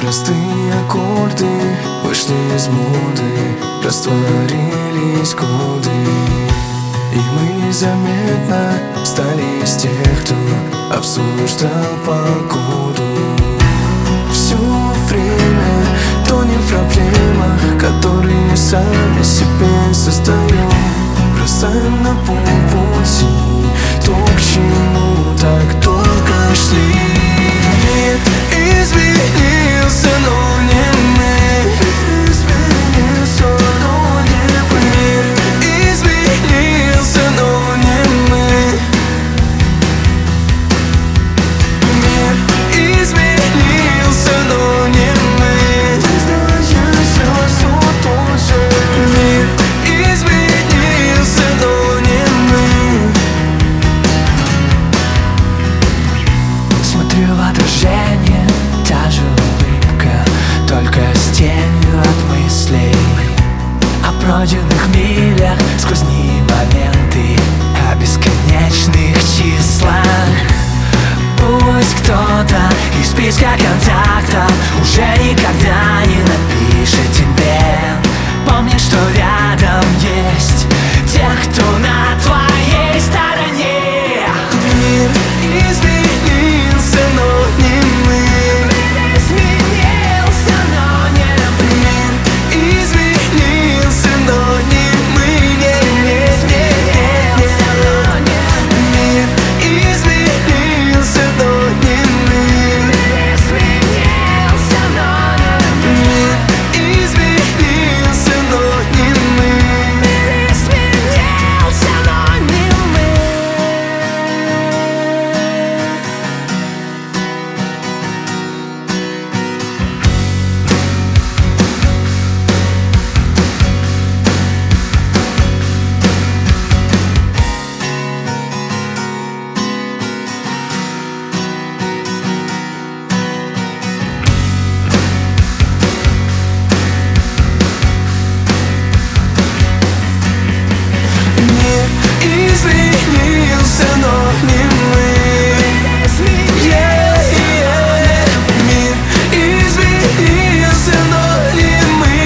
Простые аккорды вышли из моды, растворились годы, и мы незаметно стали из тех, кто обсуждал погоду. Все время тонем в проблемах, которые сами себе создаем. Бросаем на полпути то, к чему так долго шли. Мир изменился, но не мы. Изменился, но не мы. Мир изменился, но не мы. Мир изменился, но не мы. Остаешься все тот же. Мир изменился, но не мы. Смотрю в отражение, та же улыбка, только с тенью от мыслей о пройденных милях, сквозные моменты, о бесконечных числах. Пусть кто-то из списка контактов уже никогда не напишет тебе. Помни, что рядом есть тех, кто на твоей стороне. Мир изменился, но не мы. Изменился, но не мы. Мир изменился, но не мы. Мир изменился, но не мы. Изменился, но не мы. Мир изменился, но не мы. Изменился, но не мы. Изменился, но не мы. Мир изменился, но не мы.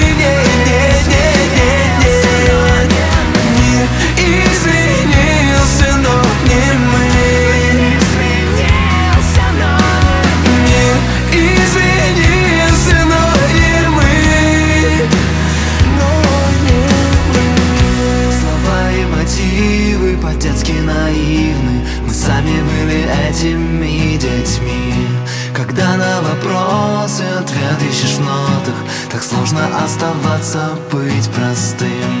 Мир изменился, но не мы. Мир изменился, но не мы. Слова и мотивы по-детски наивны. Мы сами были этими детьми. Когда на вопросы ответ ищешь в нотах, так сложно оставаться, быть простым.